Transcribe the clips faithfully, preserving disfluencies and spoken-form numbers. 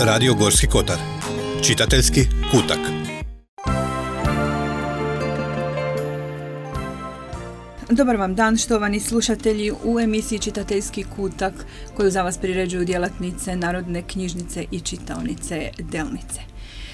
Radio Gorski Kotar. Čitateljski kutak. Dobar vam dan, štovani slušatelji, u emisiji Čitateljski kutak koju za vas priređuju djelatnice Narodne knjižnice i čitaonice Delnice.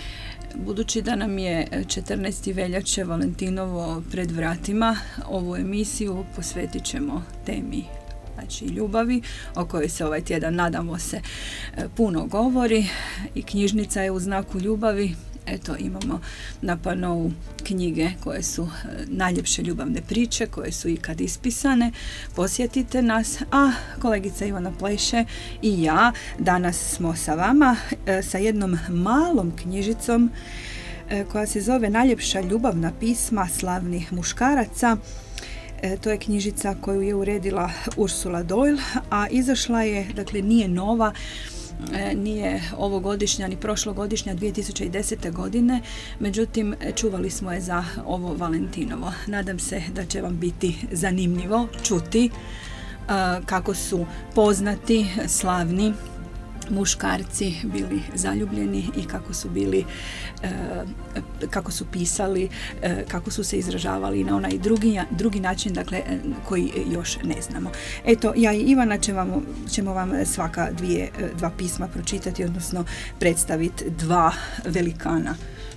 Budući da nam je četrnaesti veljače Valentinovo pred vratima, ovu emisiju posvetit ćemo temi znači ljubavi, o kojoj se ovaj tjedan, nadamo se, puno govori, i knjižnica je u znaku ljubavi. Eto, imamo na panou knjige koje su najljepše ljubavne priče, koje su ikad ispisane. Posjetite nas, a kolegica Ivana Pleše i ja danas smo sa vama e, sa jednom malom knjižicom e, koja se zove Najljepša ljubavna pisma slavnih muškaraca. E, to je knjižica koju je uredila Ursula Doyle, a izašla je, dakle nije nova, E, nije ovogodišnja ni prošlogodišnja dvije tisuće desete godine, međutim čuvali smo je za ovo Valentinovo. Nadam se da će vam biti zanimljivo čuti e, kako su poznati, slavni muškarci bili zaljubljeni i kako su bili, e, kako su pisali, e, kako su se izražavali na onaj drugi, drugi način, dakle, koji još ne znamo. Eto, ja i Ivana će vam, ćemo vam svaka dvije, dva pisma pročitati, odnosno predstaviti dva velikana.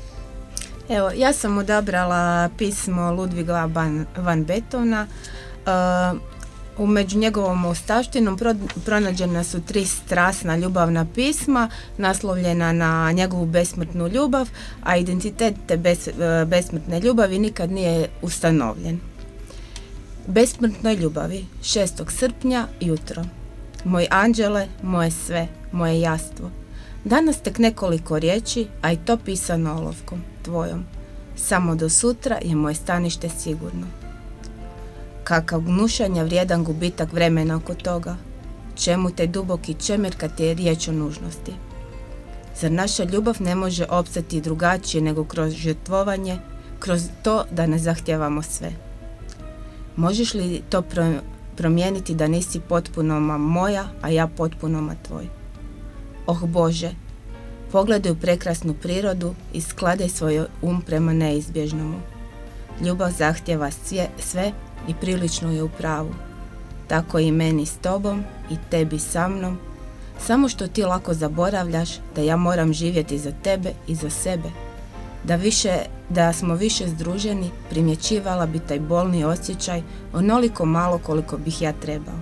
Evo, ja sam odabrala pismo Ludviga van, van Beethovena. Uh, U među njegovom ostavštinom pronađena su tri strasna ljubavna pisma naslovljena na njegovu besmrtnu ljubav, a identitet te bes, besmrtne ljubavi nikad nije ustanovljen. Besmrtnoj ljubavi, šestog srpnja, jutro. Moj anđele, moje sve, moje jastvo. Danas tek nekoliko riječi, a i to pisano olovkom, tvojom. Samo do sutra je moje stanište sigurno. Kakav gnušanja vrijedan gubitak vremena oko toga. Čemu te duboki čemer kad je riječ o nužnosti? Zar naša ljubav ne može opstati drugačije nego kroz žrtvovanje, kroz to da ne zahtijevamo sve? Možeš li to pro- promijeniti da nisi potpuno moja, a ja potpuno tvoj? Oh Bože, pogledaj u prekrasnu prirodu i skladaj svoj um prema neizbježnomu. Ljubav zahtijeva sve, sve i prilično je u pravu. Tako i meni s tobom i tebi sa mnom, samo što ti lako zaboravljaš da ja moram živjeti za tebe i za sebe. Da, više, da smo više združeni, primjećivala bi taj bolni osjećaj onoliko malo koliko bih ja trebao.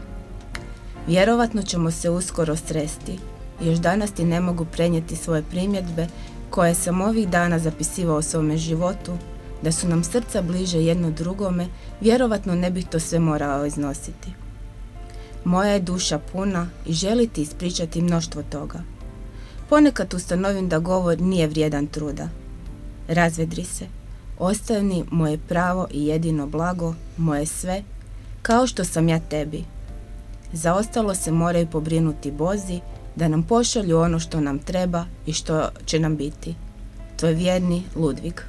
Vjerovatno ćemo se uskoro sresti. Još danas ti ne mogu prenijeti svoje primjedbe koje sam ovih dana zapisivao o svome životu. Da su nam srca bliže jedno drugome, vjerovatno ne bih to sve morao iznositi. Moja je duša puna i želi ti ispričati mnoštvo toga. Ponekad ustanovim da govor nije vrijedan truda. Razvedri se, ostavi moje pravo i jedino blago, moje sve, kao što sam ja tebi. Za ostalo se moraju pobrinuti Bozi, da nam pošalju ono što nam treba i što će nam biti. Tvoj vjerni Ludvig.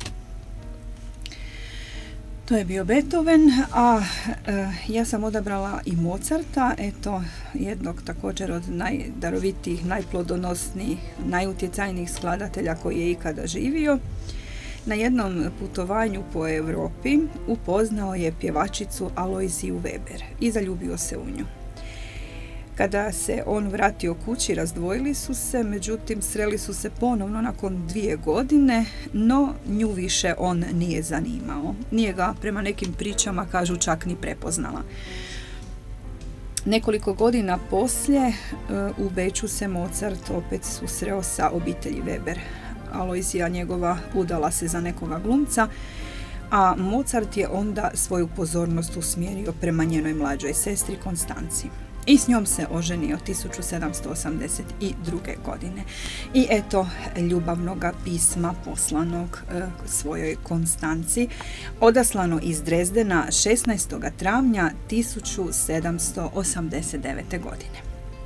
To je bio Beethoven, a e, ja sam odabrala i Mozarta, eto, jednog također od najdarovitijih, najplodonosnijih, najutjecajnijih skladatelja koji je ikada živio. Na jednom putovanju po Europi upoznao je pjevačicu Aloiziju Weber i zaljubio se u nju. Kada se on vratio kući, razdvojili su se, međutim sreli su se ponovno nakon dvije godine, no nju više on nije zanimao. Nije ga, prema nekim pričama, kažu, čak ni prepoznala. Nekoliko godina poslije u Beču se Mozart opet susreo sa obitelji Weber. Aloizija njegova udala se za nekoga glumca, a Mozart je onda svoju pozornost usmjerio prema njenoj mlađoj sestri Konstanci. I s njom se oženio tisuću sedamsto osamdeset druge. godine. I eto ljubavnoga pisma poslanog e, svojoj Konstanci, odaslano iz Drezdena šesnaestog travnja tisuću sedamsto osamdeset devete. godine.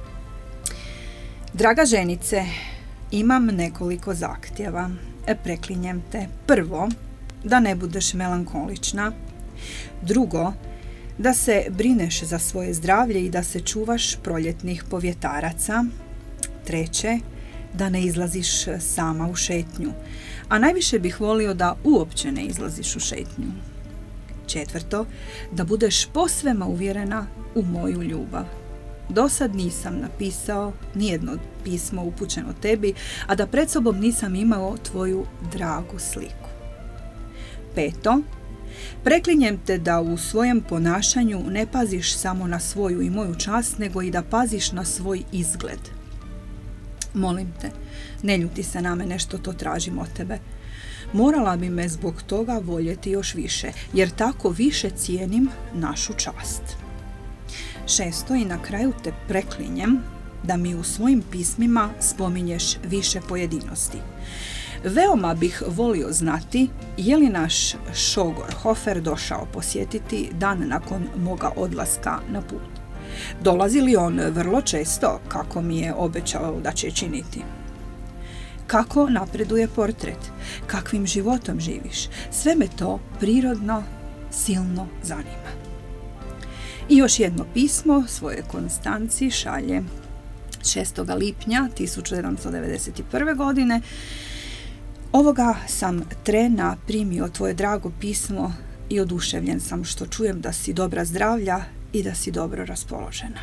Draga ženice, imam nekoliko zahtjeva. E, preklinjem te. Prvo, da ne budeš melankolična. Drugo, da se brineš za svoje zdravlje i da se čuvaš proljetnih povjetaraca. Treće, da ne izlaziš sama u šetnju, a najviše bih volio da uopće ne izlaziš u šetnju. Četvrto, da budeš posvema uvjerena u moju ljubav. Do sad nisam napisao nijedno pismo upućeno tebi, a da pred sobom nisam imao tvoju dragu sliku. Peto, preklinjem te da u svojem ponašanju ne paziš samo na svoju i moju čast, nego i da paziš na svoj izgled. Molim te, ne ljuti se na mene što to tražim od tebe. Morala bi me zbog toga voljeti još više, jer tako više cijenim našu čast. Šesto, i na kraju te preklinjem da mi u svojim pismima spominješ više pojedinosti. Veoma bih volio znati je li naš šogor Hofer došao posjetiti dan nakon moga odlaska na put. Dolazi li on vrlo često, kako mi je obećao da će činiti? Kako napreduje portret? Kakvim životom živiš? Sve me to prirodno, silno zanima. I još jedno pismo svoje Konstanci šalje šestog lipnja tisuću sedamsto devedeset prve. godine. Ovoga sam trena primio tvoje drago pismo i oduševljen sam što čujem da si dobra zdravlja i da si dobro raspoložena.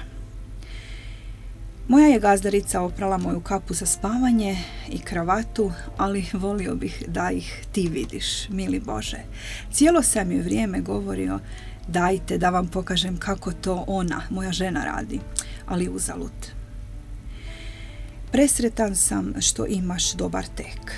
Moja je gazdarica oprala moju kapu za spavanje i kravatu, ali volio bih da ih ti vidiš, mili Bože. Cijelo sam je vrijeme govorio, dajte da vam pokažem kako to ona, moja žena, radi, ali uzalud. Presretan sam što imaš dobar tek,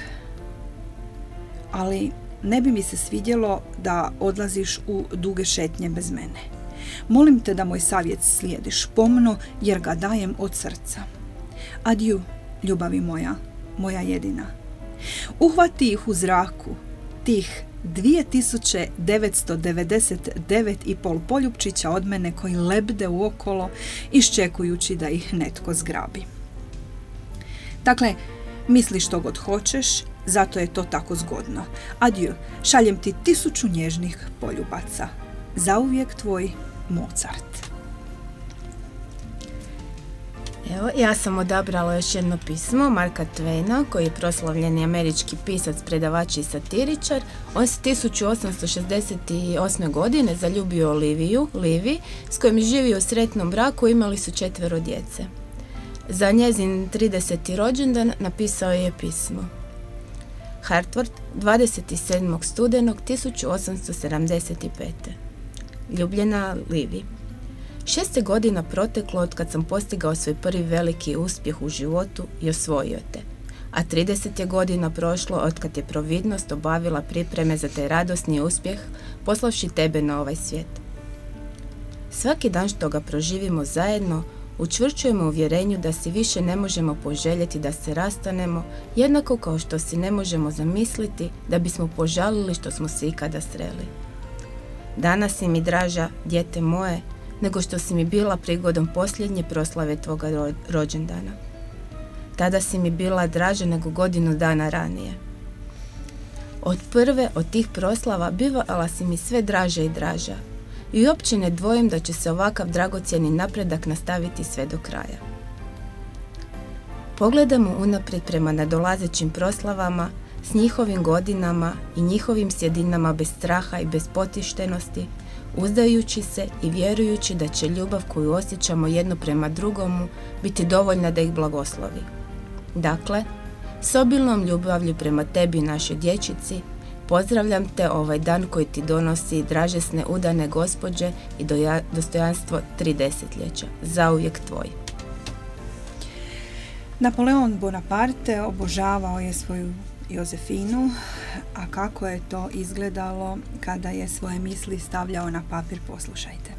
ali ne bi mi se svidjelo da odlaziš u duge šetnje bez mene. Molim te da moj savjet slijediš pomno, jer ga dajem od srca. Adju, ljubavi moja, moja jedina. Uhvati ih u zraku, tih dvije tisuće devetsto devedeset devet i pol poljupčića od mene koji lebde uokolo, iščekujući da ih netko zgrabi. Dakle, misli što god hoćeš, zato je to tako zgodno. Adju, šaljem ti tisuću nježnih poljubaca. Zauvijek tvoj Mozart. Evo, ja sam odabrala još jedno pismo Marka Twaina, koji je proslavljeni američki pisac, predavač i satiričar. On se tisuću osamsto šezdeset osme. godine zaljubio Oliviju, Livi, s kojom je živio u sretnom braku i imali su četvero djece. Za njezin trideseti rođendan napisao je pismo. Hartford, dvadeset sedmog studenog tisuću osamsto sedamdeset pete. Ljubljena Livi. Šest je godina proteklo od kad sam postigao svoj prvi veliki uspjeh u životu i osvojio te, a trideset je godina prošlo od kad je providnost obavila pripreme za taj radosni uspjeh, poslavši tebe na ovaj svijet. Svaki dan što ga proživimo zajedno, učvršćujemo uvjerenju da si više ne možemo poželjeti da se rastanemo, jednako kao što si ne možemo zamisliti da bismo požalili što smo se ikada sreli. Danas si mi draža, dijete moje, nego što si mi bila prigodom posljednje proslave tvoga ro- rođendana. Tada si mi bila draža nego godinu dana ranije. Od prve od tih proslava bivala si mi sve draža i draža i uopće ne dvojim da će se ovakav dragocjeni napredak nastaviti sve do kraja. Pogledamo unaprijed prema nadolazećim proslavama s njihovim godinama i njihovim sjedinama bez straha i bez potištenosti, uzdajući se i vjerujući da će ljubav koju osjećamo jedno prema drugomu biti dovoljna da ih blagoslovi. Dakle, s obilnom ljubavlju prema tebi i našoj dječici, pozdravljam te ovaj dan koji ti donosi dražesne udane gospođe i doja, dostojanstvo tri desetljeća. Zauvijek tvoj. Napoleon Bonaparte obožavao je svoju Jozefinu, a kako je to izgledalo kada je svoje misli stavljao na papir, poslušajte.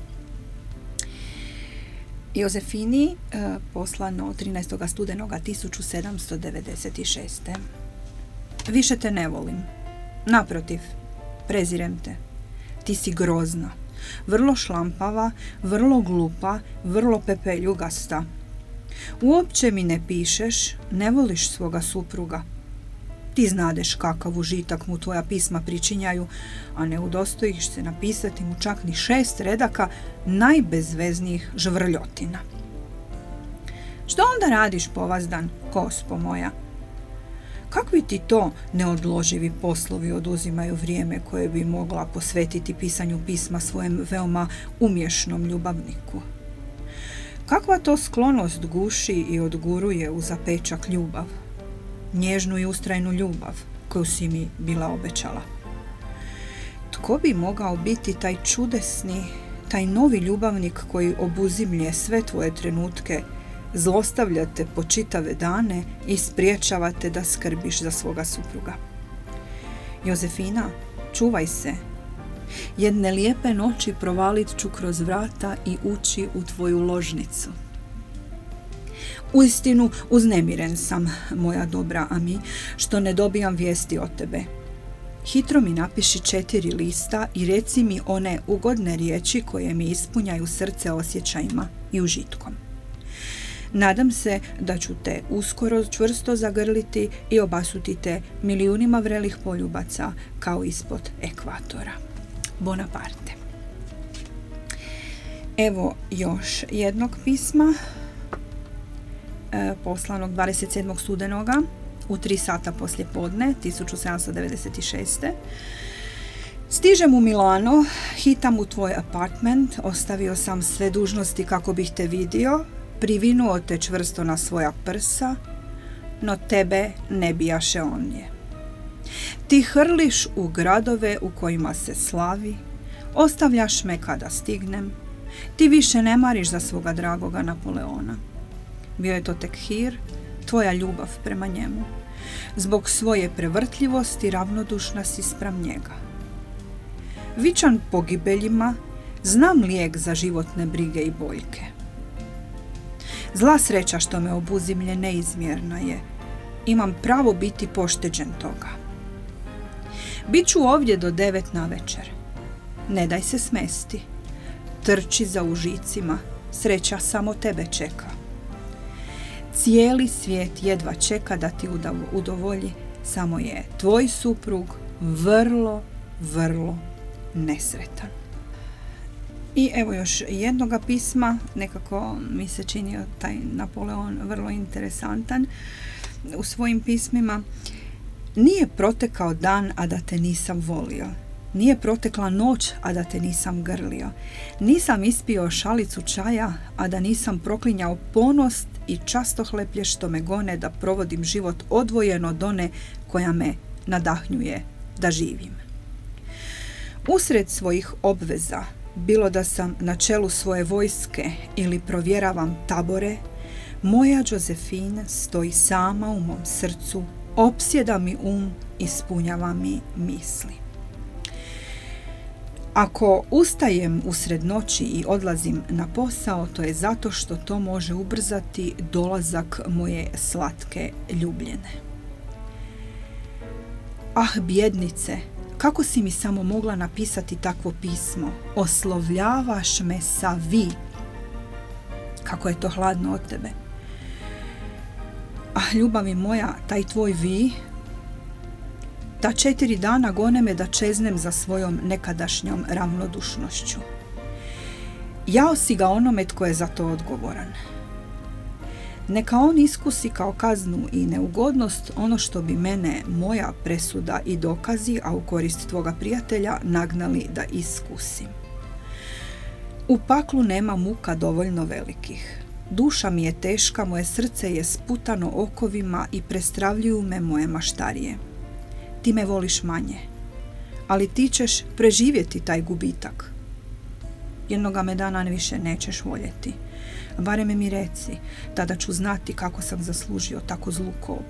Jozefini eh, poslano trinaestog studenoga tisuću sedamsto devedeset šeste. Više te ne volim. Naprotiv, prezirem te. Ti si grozna, vrlo šlampava, vrlo glupa, vrlo pepeljugasta. Uopće mi ne pišeš, ne voliš svoga supruga. Ti znadeš kakav užitak mu tvoja pisma pričinjaju, a ne udostojiš se napisati mu čak ni šest redaka najbezveznijih žvrljotina. Što onda radiš povazdan, gospo moja? Kakvi ti to neodloživi poslovi oduzimaju vrijeme koje bi mogla posvetiti pisanju pisma svojem veoma umješnom ljubavniku? Kakva to sklonost guši i odguruje u zapečak ljubav, nježnu i ustrajnu ljubav koju si mi bila obećala? Tko bi mogao biti taj čudesni, taj novi ljubavnik koji obuzimlje sve tvoje trenutke, zlostavljate po čitave dane i spriječavate da skrbiš za svoga supruga? Jozefina, čuvaj se. Jedne lijepe noći provalit ću kroz vrata i ući u tvoju ložnicu. Uistinu uznemiren sam, moja dobra Ami, što ne dobijam vijesti od tebe. Hitro mi napiši četiri lista i reci mi one ugodne riječi koje mi ispunjaju srce osjećajima i užitkom. Nadam se da ću te uskoro čvrsto zagrliti i obasuti te milijunima vrelih poljubaca kao ispod ekvatora. Bonaparte. Evo još jednog pisma, e, poslanog dvadeset sedmog studenoga u tri sata poslije podne tisuću sedamsto devedeset šeste. Stižem u Milano, hitam u tvoj apartment, ostavio sam sve dužnosti kako bih te vidio, privinuo te čvrsto na svoja prsa, no tebe ne bijaše ondje. Ti hrliš u gradove u kojima se slavi, ostavljaš me kada stignem, ti više ne mariš za svoga dragoga Napoleona. Bio je to tek hir, tvoja ljubav prema njemu. Zbog svoje prevrtljivosti ravnodušna si spram njega. Vičan pogibeljima, znam lijek za životne brige i boljke. Zla sreća što me obuzimlje neizmjerna je. Imam pravo biti pošteđen toga. Biću ovdje do devet navečer. Ne daj se smesti. Trči za užicima. Sreća samo tebe čeka. Cijeli svijet jedva čeka da ti udovolji. Samo je tvoj suprug vrlo, vrlo nesretan. I evo još jednoga pisma, nekako mi se činio taj Napoleon vrlo interesantan u svojim pismima. Nije protekao dan, a da te nisam volio. Nije protekla noć, a da te nisam grlio. Nisam ispio šalicu čaja, a da nisam proklinjao ponost i častohleplje što me gone da provodim život odvojen od one koja me nadahnjuje da živim. Usred svojih obveza, bilo da sam na čelu svoje vojske ili provjeravam tabore, moja Josefina stoji sama u mom srcu, opsjeda mi um, ispunjava mi misli. Ako ustajem usred noći i odlazim na posao, to je zato što to može ubrzati dolazak moje slatke ljubljene. Ah, bjednice, kako si mi samo mogla napisati takvo pismo? Oslovljavaš me sa vi. Kako je to hladno od tebe. Ah, ljubavi moja, taj tvoj vi, ta četiri dana gone me da čeznem za svojom nekadašnjom ravnodušnošću. Jao si ga onome tko je za to odgovoran. Neka on iskusi kao kaznu i neugodnost ono što bi mene, moja presuda i dokazi, a u korist tvoga prijatelja, nagnali da iskusim. U paklu nema muka dovoljno velikih. Duša mi je teška, moje srce je sputano okovima i prestravljuju me moje maštarije. Ti me voliš manje, ali ti ćeš preživjeti taj gubitak. Jednoga me dana više nećeš voljeti. Barem mi reci, tada ću znati kako sam zaslužio tako zlu kob.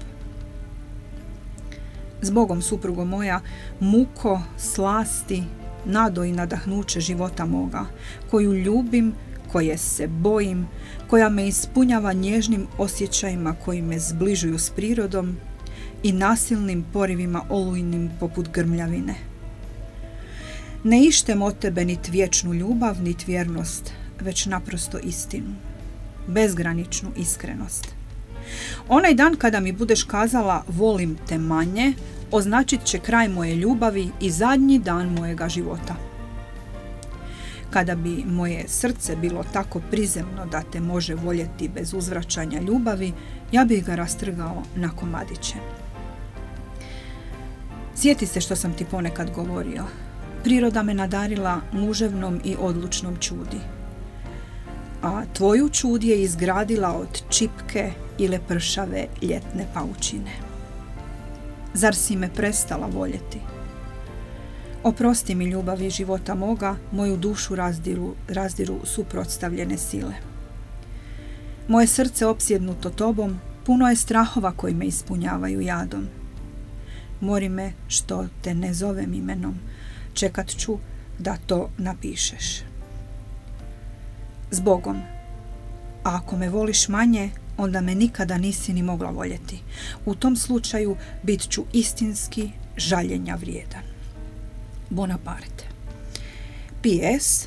Zbogom, suprugo moja, muko, slasti, nado i nadahnuće života moga, koju ljubim, koje se bojim, koja me ispunjava nježnim osjećajima koji me zbližuju s prirodom i nasilnim porivima olujnim poput grmljavine. Ne ištem od tebe nit vječnu ljubav, nit vjernost, već naprosto istinu, bezgraničnu iskrenost. Onaj dan kada mi budeš kazala volim te manje, označit će kraj moje ljubavi i zadnji dan mojega života. Kada bi moje srce bilo tako prizemno da te može voljeti bez uzvraćanja ljubavi, ja bih ga rastrgao na komadiće. Sjeti se što sam ti ponekad govorio. Priroda me nadarila muževnom i odlučnom čudi. A tvoju čud je izgradila od čipke i lepršave ljetne paučine. Zar si me prestala voljeti? Oprosti mi ljubavi života moga, moju dušu razdiru, razdiru suprotstavljene sile. Moje srce opsjednuto tobom, puno je strahova koji me ispunjavaju jadom. Mori me što te ne zovem imenom, čekat ću da to napišeš. Zbogom, a ako me voliš manje, onda me nikada nisi ni mogla voljeti. U tom slučaju bit ću istinski žaljenja vrijedan. Bonaparte. P S.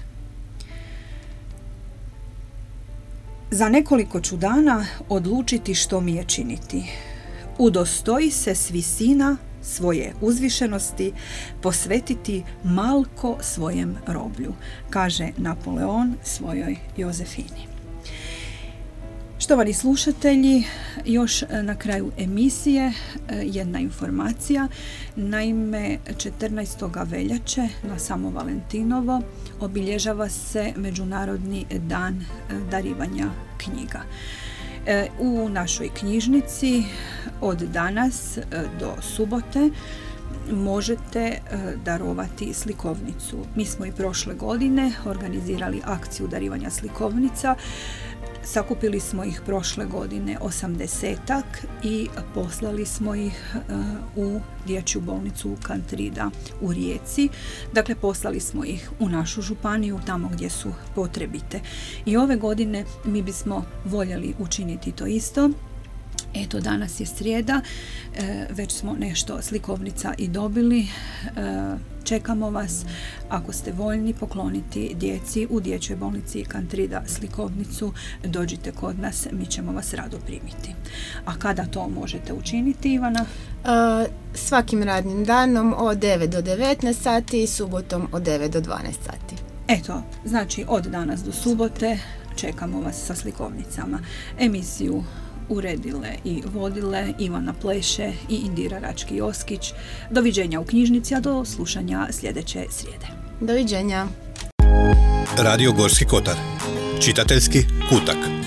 Za nekoliko ću dana odlučiti što mi je činiti. Udostoji se s visina svoje uzvišenosti posvetiti malko svojem roblju, kaže Napoleon svojoj Jozefini. Štovani slušatelji, još na kraju emisije jedna informacija. Naime, četrnaestog veljače na samo Valentinovo obilježava se Međunarodni dan darivanja knjiga. U našoj knjižnici od danas do subote možete darovati slikovnicu. Mi smo i prošle godine organizirali akciju darivanja slikovnica. Sakupili smo ih prošle godine osamdesetak i poslali smo ih u dječju bolnicu Kantrida u Rijeci. Dakle, poslali smo ih u našu županiju, tamo gdje su potrebite. I ove godine mi bismo voljeli učiniti to isto. Eto, danas je srijeda, već smo nešto slikovnica i dobili. Čekamo vas, ako ste voljni pokloniti djeci u dječjoj bolnici Kantrida slikovnicu, dođite kod nas, mi ćemo vas rado primiti. A kada to možete učiniti, Ivana? Uh, svakim radnim danom od devet do devetnaest sati i subotom od devet do dvanaest sati. Eto, znači od danas do subote čekamo vas sa slikovnicama. Emisiju uredile i vodile Ivana Pleše i Indira Rački-Joskić. Doviđenja u knjižnici, a do slušanja sljedeće srijede. Doviđenja. Radio Gorski kotar. Čitateljski kutak.